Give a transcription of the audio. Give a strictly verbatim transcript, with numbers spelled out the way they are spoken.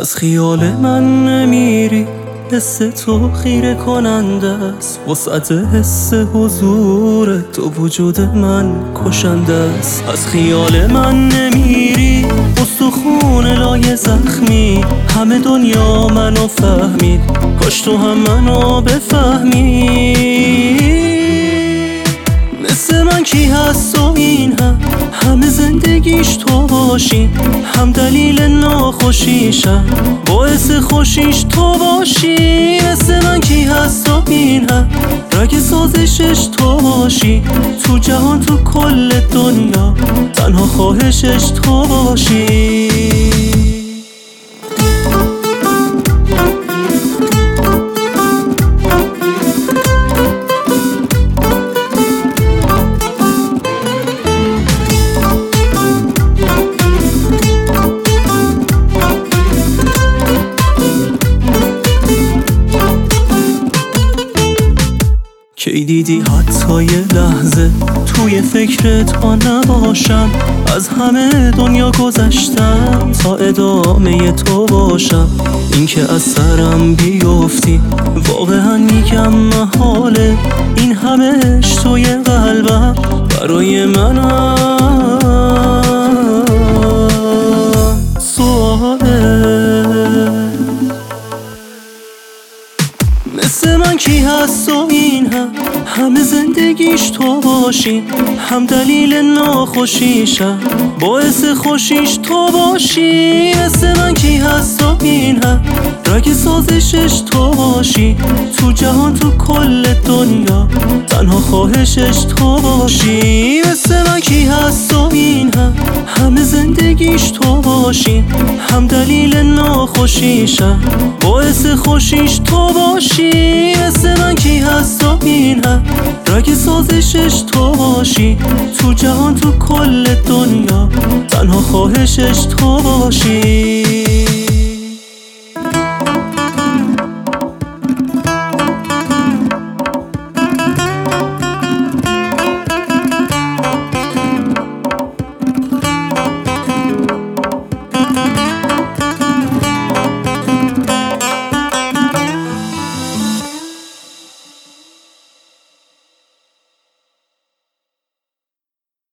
از خیال من نمیری، حس تو خیره کننده است. وسعت حس حضور تو وجود من کشنده است. از خیال من نمیری، استخون لای زخمی. همه دنیا منو فهمید، کاش تو هم منو بفهمی. مثل من کی هست و این هم همه زندگیش تو باشی، هم دلیل ناخوشیشم باعث خوشیش تو باشی. مثل من کی هست و این هم رگ سازشش تو باشی، تو جهان تو کل دنیا تنها خواهشش تو باشی. کی دیدی حتی یه لحظه توی فکرت ها نباشم؟ از همه دنیا گذشتم تا ادامه تو باشم. این که از سرم بیفتی واقعا میگم محاله. این همهش توی قلبم برای منم سواله. مثل من کی هست و این هم همه زندگیش تو باشی، هم دلیل ناخوشیشم باعث خوشیش تو باشی. مثل من کی هست و این هم رگ سازشش تو باشی، تو جهان تو کل دنیا تنها خواهشش تو باشی. مثل من کی هست و این هم همه زندگیش تو باشی، هم دلیل ناخوشیشم باعث خوشیش تو باشی. مثل من کی هست و این هم رگ سازشش تو باشی، تو جهان تو کل دنیا تنها خواهشش تو باشی.